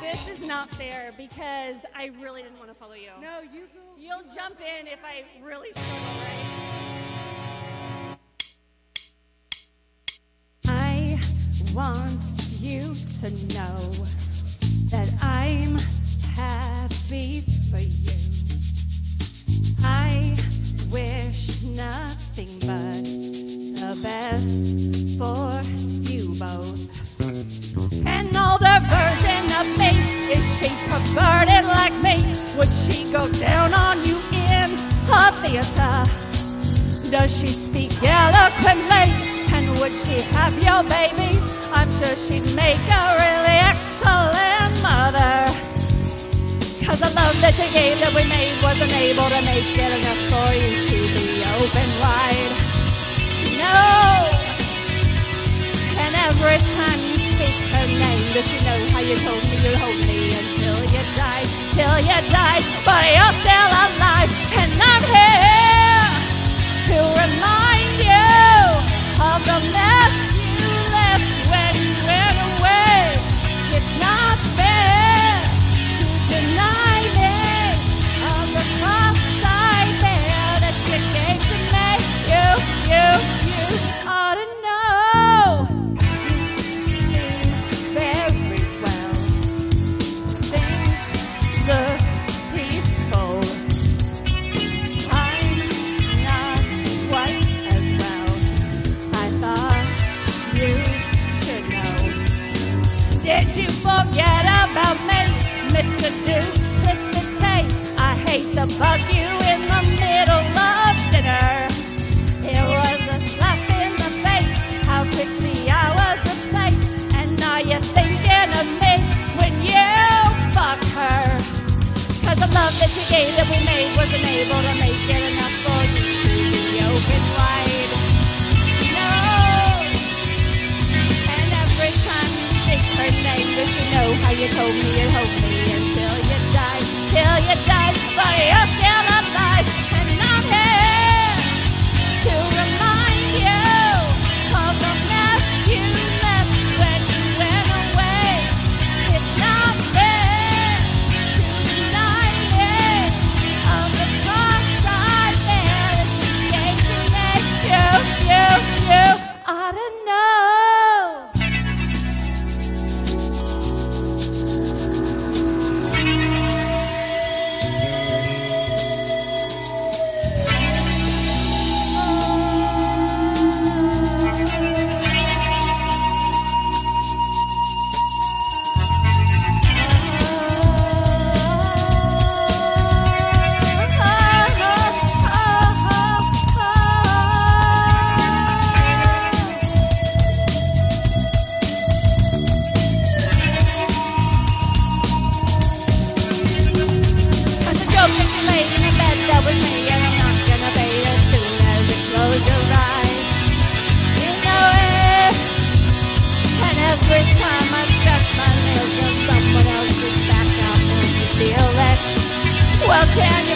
This is not fair because I really didn't want to follow you. No, you go. You'll jump in if I really struggle, right? I want you to know that I'm happy for you. I wish nothing but the best for you both. An older version of me, is she perverted like me? Would she go down on you in a theater? Does she speak eloquently? And would she have your baby? I'm sure she'd make a really excellent mother. Cause the love that you gave that we made wasn't able to make it enough for you to be open wide. No! And every time you speak her name, does she know how you told me you'd hold me until you died? Till you died, but you're still alive. And I'm here to remind you of the mess you left when you went away. It's not fair to deny me of the cross I bear that you gave to me. You ought to know. You very well. Things look peaceful. I'm not quite as well. I thought you should know. Did you forget about me, Mr. Duplicity? I hate to bug you in the middle of dinner. It was a slap in the face, how quickly I was replaced. And now you're thinking of me when you fuck her. Cause the love that you gave that we made wasn't able to make it enough for you to be open wide. No! And every time you speak her name, does she know how you told me you'd hold me until you died? Till you died, but you're still alive. And I'm here to remind you of the mess you left when you went away. It's not fair to deny me of the cross I bear that you gave to me. You ought to know. Well, can you